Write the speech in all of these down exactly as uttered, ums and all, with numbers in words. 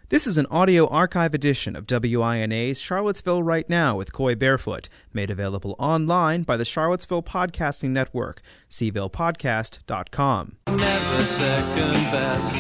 This is an audio archive edition of W I N A's Charlottesville Right Now with Coy Barefoot, made available online by the Charlottesville Podcasting Network, c ville podcast dot com. Never second best.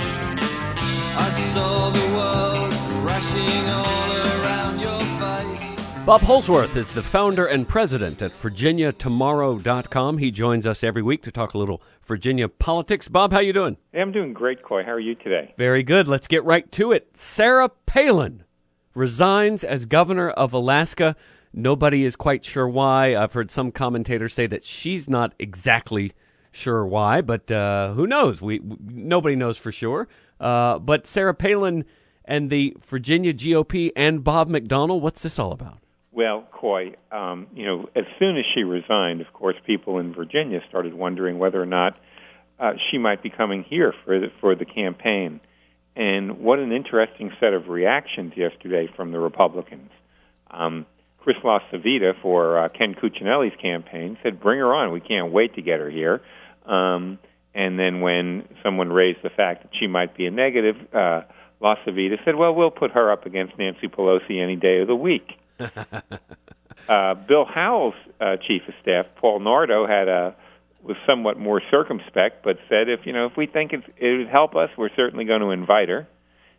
I saw the world rushing all around your face. Bob Holsworth is the founder and president at Virginia Tomorrow dot com. He joins us every week to talk a little Virginia politics. Bob, how you doing? Hey, I'm doing great, Coy. How are you today? Very good. Let's get right to it. Sarah Palin resigns as governor of Alaska. Nobody is quite sure why. I've heard some commentators say that she's not exactly sure why, but uh, who knows? We nobody knows for sure. Uh, but Sarah Palin and the Virginia G O P and Bob McDonnell, what's this all about? Well, Coy, um, you know, as soon as she resigned, of course, people in Virginia started wondering whether or not uh, she might be coming here for the, for the campaign. And what an interesting set of reactions yesterday from the Republicans. Um, Chris LaCivita for uh, Ken Cuccinelli's campaign said, bring her on. We can't wait to get her here. Um, and then when someone raised the fact that she might be a negative, uh, LaCivita said, well, we'll put her up against Nancy Pelosi any day of the week. uh, Bill Howell's uh, chief of staff, Paul Nardo, had a was somewhat more circumspect, but said, if you know, if we think it's, it would help us, we're certainly going to invite her.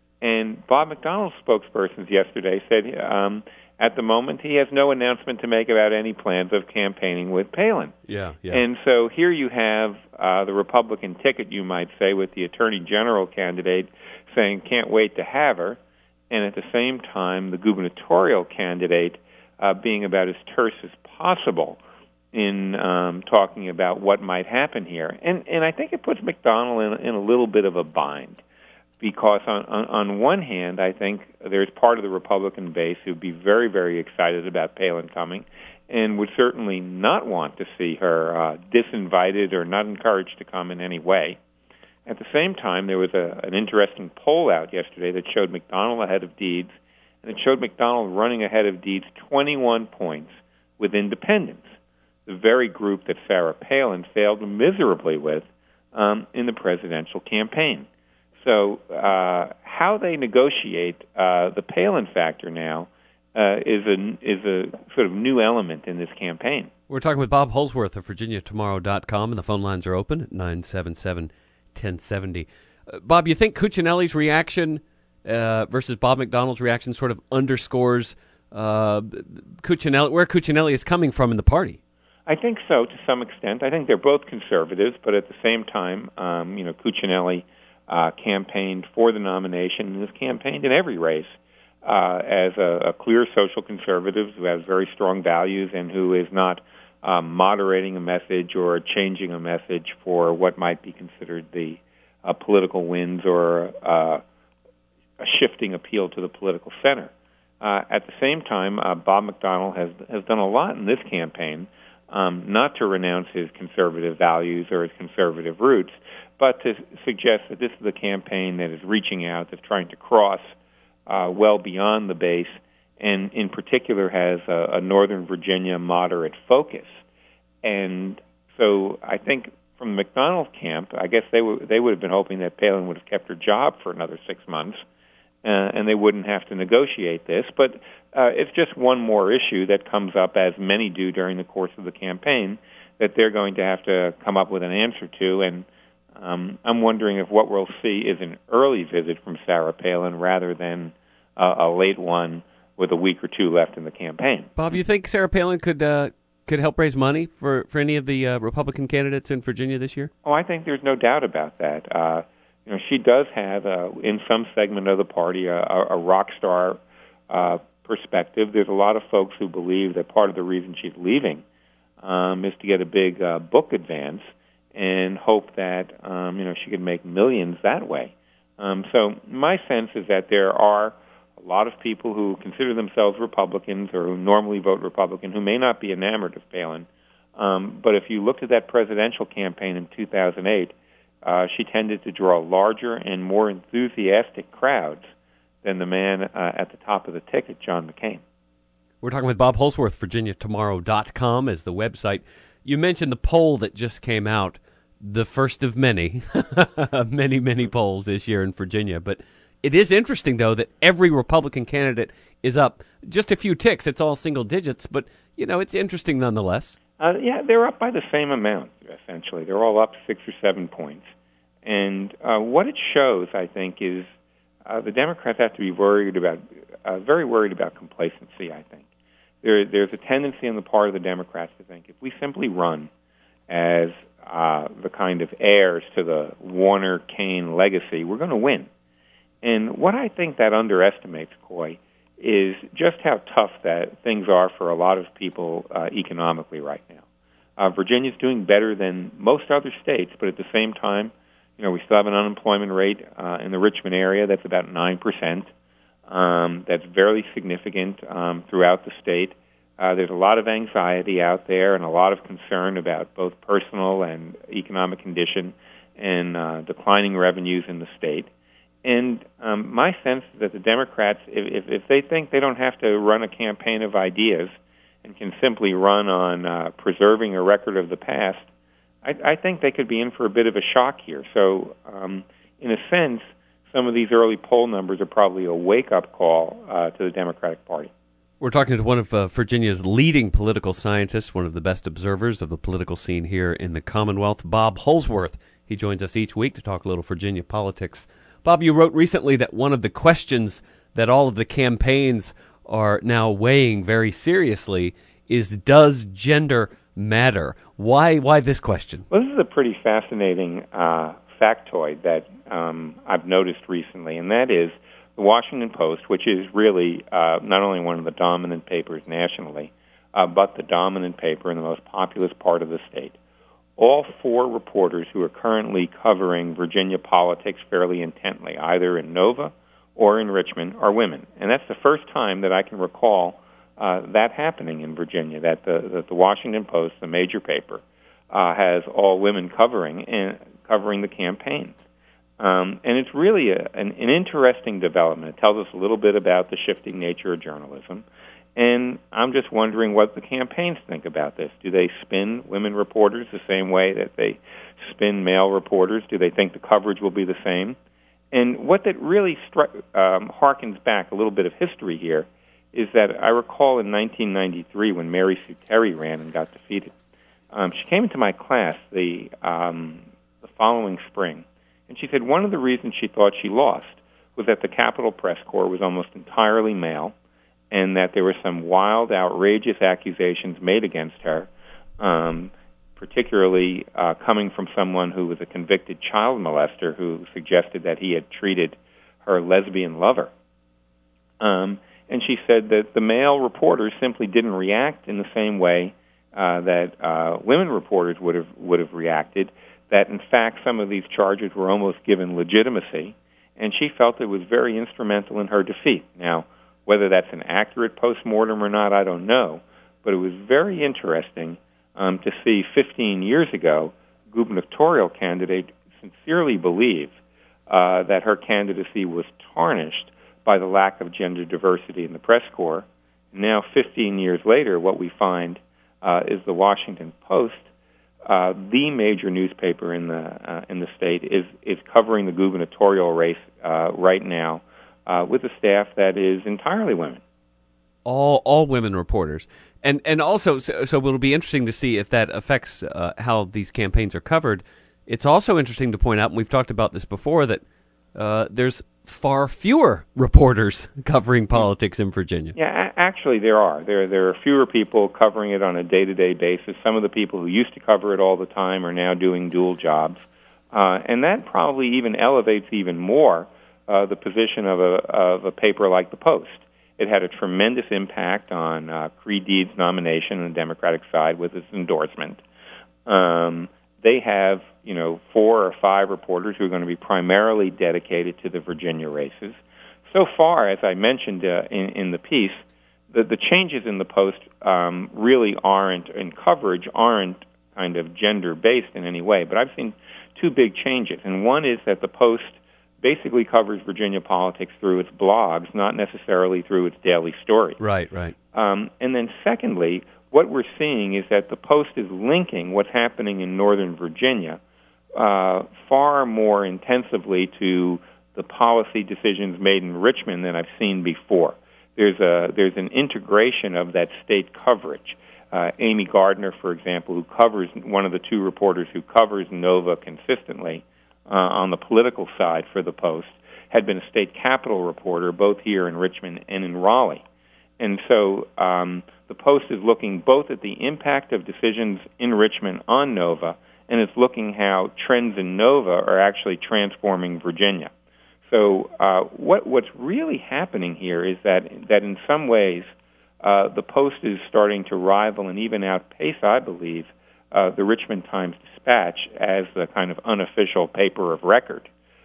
And Bob McDonnell's spokespersons yesterday said, um, at the moment, he has no announcement to make about any plans of campaigning with Palin. Yeah, yeah. And so here you have uh, the Republican ticket, you might say, with the Attorney General candidate saying, can't wait to have her. And at the same time, the gubernatorial candidate uh, being about as terse as possible in um, talking about what might happen here. And and I think it puts McDonnell in, in a little bit of a bind, because on, on, on one hand, I think there's part of the Republican base who would be very, very excited about Palin coming and would certainly not want to see her uh, disinvited or not encouraged to come in any way. At the same time, there was a, an interesting poll out yesterday that showed McDonnell ahead of Deeds, and it showed McDonnell running ahead of Deeds twenty-one points with independents, the very group that Sarah Palin failed miserably with um, in the presidential campaign. So uh, how they negotiate uh, the Palin factor now uh, is a is a sort of new element in this campaign. We're talking with Bob Holsworth of Virginia Tomorrow dot com, and the phone lines are open at nine seven seven, ten seventy. Uh, Bob, you think Cuccinelli's reaction uh, versus Bob McDonnell's reaction sort of underscores uh, Cuccinelli, where Cuccinelli is coming from in the party? I think so, to some extent. I think they're both conservatives, but at the same time, um, you know, Cuccinelli uh, campaigned for the nomination and has campaigned in every race uh, as a, a clear social conservative who has very strong values and who is not um, moderating a message or changing a message for what might be considered the uh, political winds or uh, a shifting appeal to the political center. Uh, at the same time, uh, Bob McDonnell has has done a lot in this campaign, um, not to renounce his conservative values or his conservative roots, but to suggest that this is a campaign that is reaching out, that's trying to cross uh, well beyond the base, and in particular has a, a Northern Virginia moderate focus. And so I think from the McDonnell camp, I guess they, w- they would have been hoping that Palin would have kept her job for another six months, uh, and they wouldn't have to negotiate this. But uh, it's just one more issue that comes up, as many do during the course of the campaign, that they're going to have to come up with an answer to. And um, I'm wondering if what we'll see is an early visit from Sarah Palin rather than uh, a late one with a week or two left in the campaign. Bob, you think Sarah Palin could uh, could help raise money for, for any of the uh, Republican candidates in Virginia this year? Oh, I think there's no doubt about that. Uh, you know, she does have, uh, in some segment of the party, a, a rock star uh, perspective. There's a lot of folks who believe that part of the reason she's leaving um, is to get a big uh, book advance and hope that um, you know she can make millions that way. Um, so my sense is that there are a lot of people who consider themselves Republicans or who normally vote Republican who may not be enamored of Palin. Um, but if you looked at that presidential campaign in two thousand eight, uh, she tended to draw larger and more enthusiastic crowds than the man uh, at the top of the ticket, John McCain. We're talking with Bob Holsworth. Virginia Tomorrow dot com is the website. You mentioned the poll that just came out, the first of many, many, many polls this year in Virginia. But It is interesting, though, that every Republican candidate is up just a few ticks. It's all single digits, but, you know, it's interesting nonetheless. Uh, yeah, they're up by the same amount, essentially. They're all up six or seven points. And uh, what it shows, I think, is uh, the Democrats have to be worried about, uh, very worried about complacency, I think. There, there's a tendency on the part of the Democrats to think if we simply run as uh, the kind of heirs to the Warner-Cain legacy, we're going to win. And what I think that underestimates, Coy, is just how tough that things are for a lot of people uh, economically right now. Uh, Virginia's doing better than most other states, but at the same time, you know, we still have an unemployment rate uh, in the Richmond area that's about nine percent. Um, that's very significant um, throughout the state. Uh, there's a lot of anxiety out there and a lot of concern about both personal and economic condition and uh, declining revenues in the state. And um, my sense is that the Democrats, if, if, if they think they don't have to run a campaign of ideas and can simply run on uh, preserving a record of the past, I, I think they could be in for a bit of a shock here. So, um, in a sense, some of these early poll numbers are probably a wake-up call uh, to the Democratic Party. We're talking to one of uh, Virginia's leading political scientists, one of the best observers of the political scene here in the Commonwealth, Bob Holsworth. He joins us each week to talk a little Virginia politics. Bob, you wrote recently that one of the questions that all of the campaigns are now weighing very seriously is, does gender matter? Why Why this question? Well, this is a pretty fascinating uh, factoid that um, I've noticed recently, and that is the Washington Post, which is really uh, not only one of the dominant papers nationally, uh, but the dominant paper in the most populous part of the state. All four reporters who are currently covering Virginia politics fairly intently, either in Nova or in Richmond, are women. And that's the first time that I can recall uh, that happening in Virginia, that the, that the Washington Post, the major paper, uh, has all women covering and covering the campaigns. Um, and it's really a, an, an interesting development. It tells us a little bit about the shifting nature of journalism. And I'm just wondering what the campaigns think about this. Do they spin women reporters the same way that they spin male reporters? Do they think the coverage will be the same? And what that really stru- um, harkens back a little bit of history here is that I recall in nineteen ninety-three when Mary Sue Terry ran and got defeated. Um, she came into my class the um, the following spring, and she said one of the reasons she thought she lost was that the Capitol Press Corps was almost entirely male, and that there were some wild, outrageous accusations made against her, um, particularly uh, coming from someone who was a convicted child molester who suggested that he had treated her lesbian lover. Um, and she said that the male reporters simply didn't react in the same way uh, that uh, women reporters would have would have reacted, that in fact some of these charges were almost given legitimacy, and she felt it was very instrumental in her defeat. Now, whether that's an accurate postmortem or not, I don't know. But it was very interesting um, to see fifteen years ago, gubernatorial candidate sincerely believe uh, that her candidacy was tarnished by the lack of gender diversity in the press corps. Now, fifteen years later, what we find uh, is the Washington Post, uh, the major newspaper in the uh, in the state, is is covering the gubernatorial race uh, right now. Uh, with a staff that is entirely women. All all women reporters. And and also, so, so it'll be interesting to see if that affects uh, how these campaigns are covered. It's also interesting to point out, and we've talked about this before, that uh, there's far fewer reporters covering politics in Virginia. Yeah, a- actually there are. There, there are fewer people covering it on a day-to-day basis. Some of the people who used to cover it all the time are now doing dual jobs. Uh, and that probably even elevates even more Uh, the position of a of a paper like the Post. It had a tremendous impact on uh, Creed Deed's nomination on the Democratic side with its endorsement. Um, they have, you know, four or five reporters who are going to be primarily dedicated to the Virginia races. So far, as I mentioned uh, in, in the piece, the, the changes in the Post um, really aren't, in coverage, aren't kind of gender-based in any way. But I've seen two big changes, and one is that the Post basically covers Virginia politics through its blogs, not necessarily through its daily story. Right, right. Um, and then secondly, what we're seeing is that the Post is linking what's happening in Northern Virginia uh, far more intensively to the policy decisions made in Richmond than I've seen before. There's a there's an integration of that state coverage. Uh, Amy Gardner, for example, who covers one of the two reporters who covers Nova consistently uh, on the political side for the Post, had been a state capitol reporter both here in Richmond and in Raleigh. And so um, the Post is looking both at the impact of decisions in Richmond on Nova, and it's looking how trends in Nova are actually transforming Virginia. So uh, what what's really happening here is that that in some ways uh, the Post is starting to rival and even outpace, I believe, uh, the Richmond Times-Dispatch as the kind of unofficial paper of record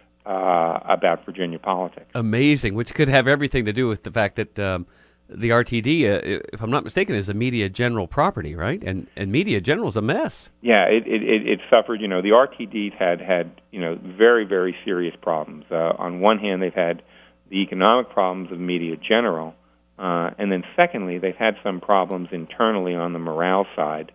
uh, about Virginia politics. Amazing, which could have everything to do with the fact that um, the R T D, uh, if I'm not mistaken, is a Media General property, right? And and Media General is a mess. Yeah, it it, it, it suffered. You know, the R T Ds had had you know very very serious problems. Uh, on one hand, they've had the economic problems of Media General, uh, and then secondly, they've had some problems internally on the morale side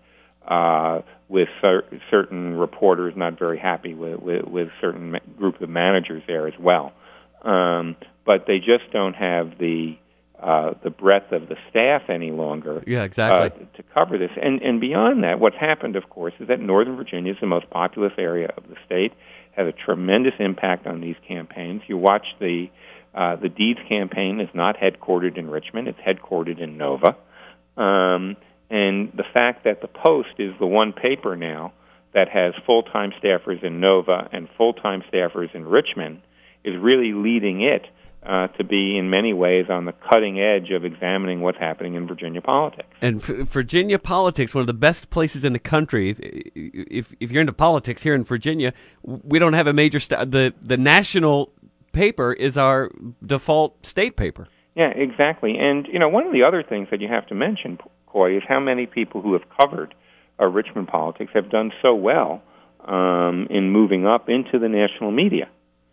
uh, with cer- certain reporters not very happy with with, with certain ma- group of managers there as well. Um, but they just don't have the Uh, the breadth of the staff any longer. Yeah, exactly. Uh, to cover this. And, and beyond that, what's happened, of course, is that Northern Virginia is the most populous area of the state, has a tremendous impact on these campaigns. You watch the uh, the Deeds campaign is not headquartered in Richmond, it's headquartered in Nova. Um, and the fact that the Post is the one paper now that has full-time staffers in Nova and full-time staffers in Richmond is really leading it Uh, to be, in many ways, on the cutting edge of examining what's happening in Virginia politics. And f- Virginia politics, one of the best places in the country. If, if if you're into politics here in Virginia, we don't have a major st- the the national paper is our default state paper. Yeah, exactly. And you know, one of the other things that you have to mention, Coy, is how many people who have covered uh, Richmond politics have done so well um, in moving up into the national media.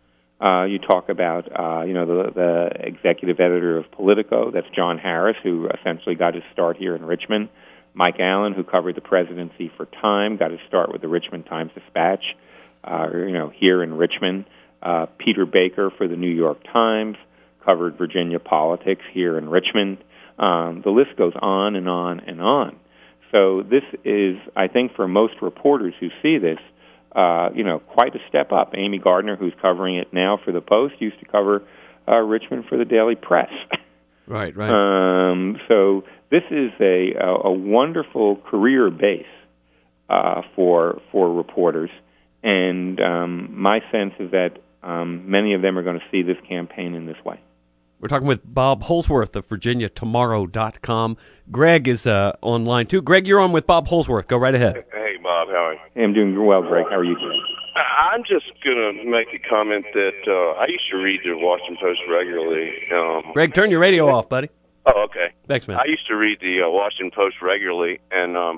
Uh, you talk about, uh, you know, the, the executive editor of Politico, that's John Harris, who essentially got his start here in Richmond. Mike Allen, who covered the presidency for Time, got his start with the Richmond Times-Dispatch, uh, you know, here in Richmond. Uh, Peter Baker for the New York Times covered Virginia politics here in Richmond. Um, the list goes on and on and on. So this is, I think, for most reporters who see this, Uh, you know, quite a step up. Amy Gardner, who's covering it now for the Post, used to cover uh, Richmond for the Daily Press. Right, right. Um, so this is a, a, a wonderful career base uh, for for reporters, and um, my sense is that um, many of them are going to see this campaign in this way. We're talking with Bob Holsworth of Virginia Tomorrow dot com. Greg is uh, online, too. Greg, you're on with Bob Holsworth. Go right ahead. Hey, Bob, how are you? Hey, I'm doing well, Greg. How are you doing? I'm just going to make a comment that uh, I used to read the Washington Post regularly. Um, Greg, turn your radio off, buddy. Oh, okay. Thanks, man. I used to read the uh, Washington Post regularly, and um,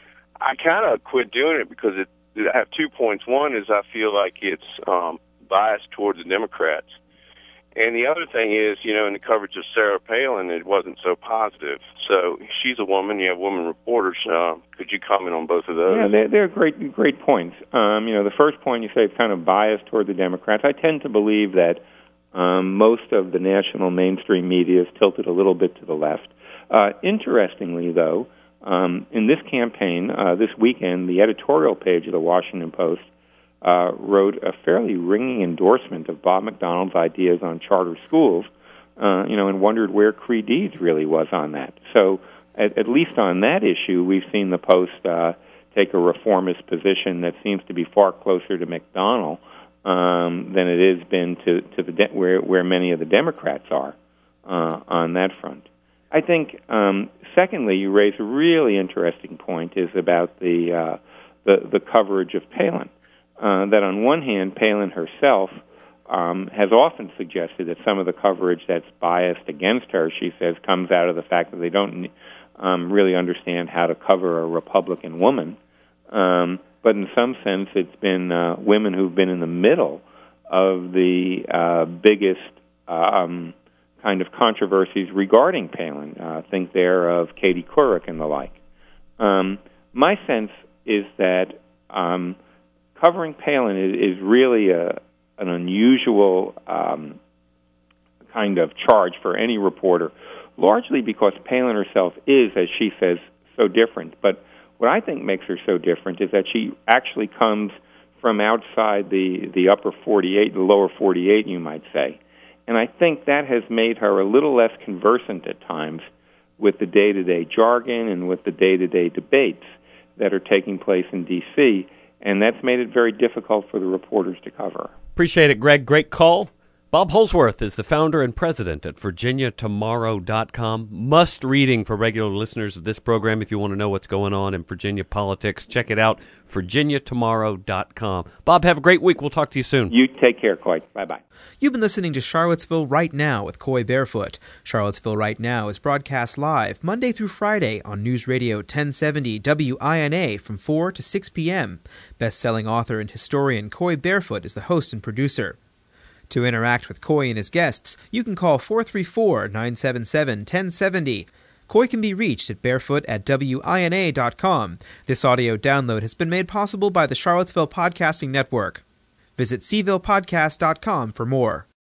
I kind of quit doing it because it, I have two points. One is I feel like it's um, biased towards the Democrats. And the other thing is, you know, in the coverage of Sarah Palin, it wasn't so positive. So she's a woman. You have women reporters. Uh, could you comment on both of those? Yeah, they're, they're great, great points. Um, you know, the first point you say is kind of biased toward the Democrats. I tend to believe that um, most of the national mainstream media is tilted a little bit to the left. Uh, interestingly, though, um, in this campaign, uh, this weekend, the editorial page of the Washington Post Uh, wrote a fairly ringing endorsement of Bob McDonald's ideas on charter schools, uh, you know, and wondered where Cree Deeds really was on that. So, at, at least on that issue, we've seen the Post uh, take a reformist position that seems to be far closer to McDonald um, than it has been to, to the de- where where many of the Democrats are uh, on that front. I think, um, secondly, you raise a really interesting point is about the uh, the, the coverage of Palin. Uh, that on one hand, Palin herself um, has often suggested that some of the coverage that's biased against her, she says, comes out of the fact that they don't um, really understand how to cover a Republican woman. Um, but in some sense, it's been uh, women who've been in the middle of the uh, biggest um, kind of controversies regarding Palin. Uh, think there of Katie Couric and the like. Um, my sense is that Um, covering Palin is, is really a, an unusual um, kind of charge for any reporter, largely because Palin herself is, as she says, so different. But what I think makes her so different is that she actually comes from outside the, the upper forty-eight, the lower forty-eight, you might say. And I think that has made her a little less conversant at times with the day-to-day jargon and with the day-to-day debates that are taking place in D C, and that's made it very difficult for the reporters to cover. Appreciate it, Greg. Great call. Bob Holsworth is the founder and president at Virginia Tomorrow dot com. Must reading for regular listeners of this program if you want to know what's going on in Virginia politics. Check it out, Virginia Tomorrow dot com. Bob, have a great week. We'll talk to you soon. You take care, Coy. Bye-bye. You've been listening to Charlottesville Right Now with Coy Barefoot. Charlottesville Right Now is broadcast live Monday through Friday on News Radio ten seventy W I N A from four to six p.m. Best-selling author and historian Coy Barefoot is the host and producer. To interact with Coy and his guests, you can call four three four, nine seven seven, one zero seven zero. Coy can be reached at barefoot at W I N A dot com. This audio download has been made possible by the Charlottesville Podcasting Network. Visit Seville Podcast dot com for more.